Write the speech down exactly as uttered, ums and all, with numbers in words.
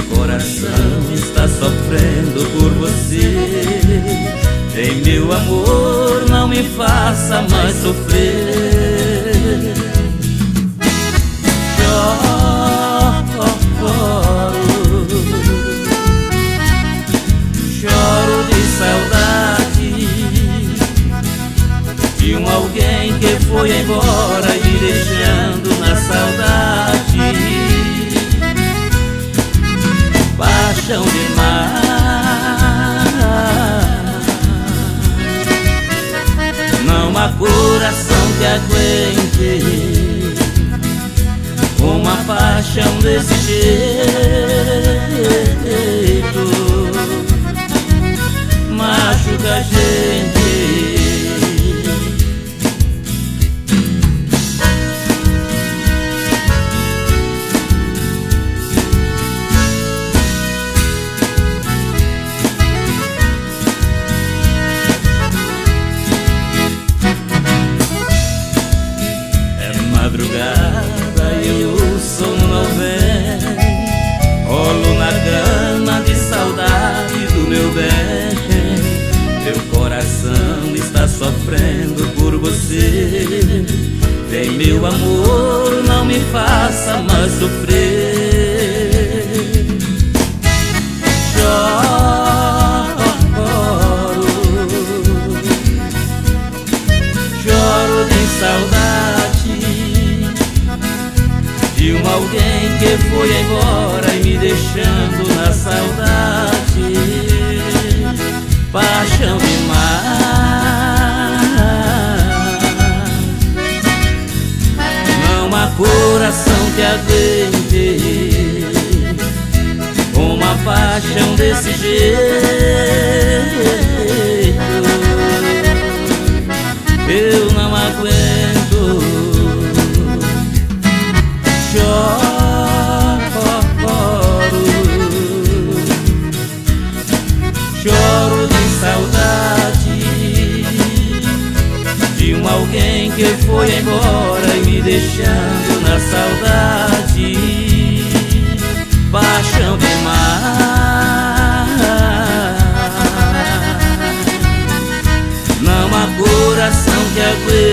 coração está sofrendo por você. Em meu amor, não me faça mais sofrer. Choro, choro de saudade de um alguém que foi embora e me deixando na saudade. Paixão demais, não há coração que aguente uma paixão desse jeito. Machuca a gente. Madrugada e o sono não vem, rolo na cama de saudade do meu bem. Meu coração está sofrendo por você. Vem meu amor, não me faça mais sofrer. Choro, choro de saudade de um alguém que foi embora e me deixando na saudade. Paixão demais, não há coração que aguente uma paixão desse jeito. Eu não aguento. Choro, choro de saudade de um alguém que foi embora e me deixando na saudade. Paixão demais, não há coração que aguente